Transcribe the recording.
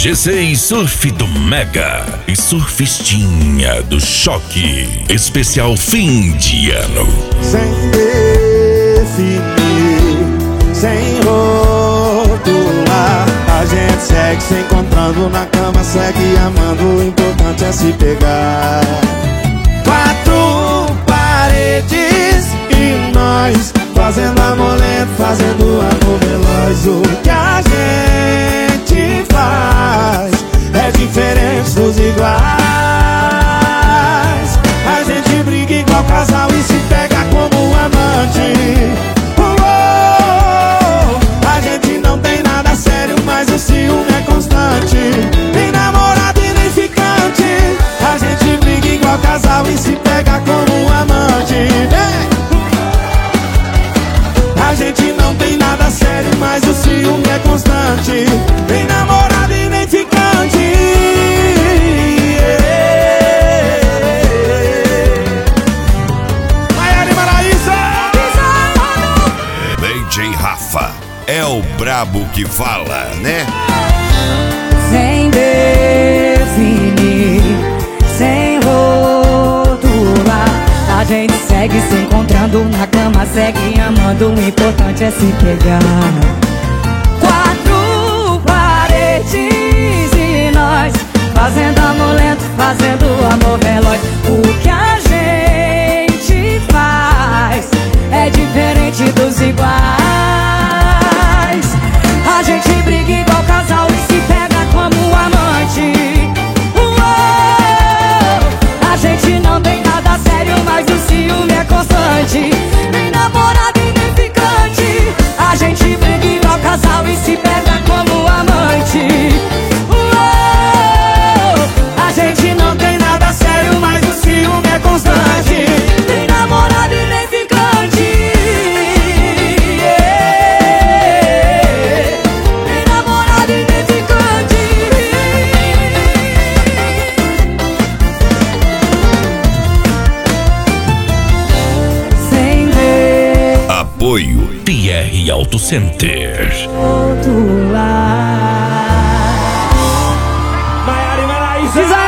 G6 Surf do Mega e Surfistinha do Choque. Especial fim de ano. Sem definir, sem rotular, a gente segue se encontrando na cama, segue amando, o importante é se pegar. Quatro paredes e nós, fazendo amor lento, fazendo amor veloz. O que a gente faz é diferente dos iguais. A gente briga igual casal e se pega como amante. A gente não tem nada sério, mas o ciúme é constante. Nem namorado e nem ficante. A gente briga igual casal e se pega como amante. A gente não tem nada sério, mas o ciúme é constante. Nem namorado e nem ficante. DJ Rafa é o brabo que fala, né? Sem definir, sem rotular, a gente segue se encontrando na cama, segue amando, o importante é se pegar. Quatro paredes e nós, fazendo amor lento, fazendo amor veloz. O que a gente faz é diferente dos iguais. A gente briga igual casal e se pega como amante. A gente não tem nada sério, mas o ciúme é constante. Nem namorado e nem ficante. A gente briga igual casal e se pega como amante. A gente não tem nada sério, mas o ciúme é constante. Nem namorado e nem ficante. Nem namorado e nem ficante. Sem ver Apoio PR Auto Center. outro lado. Maiara e Maraísa.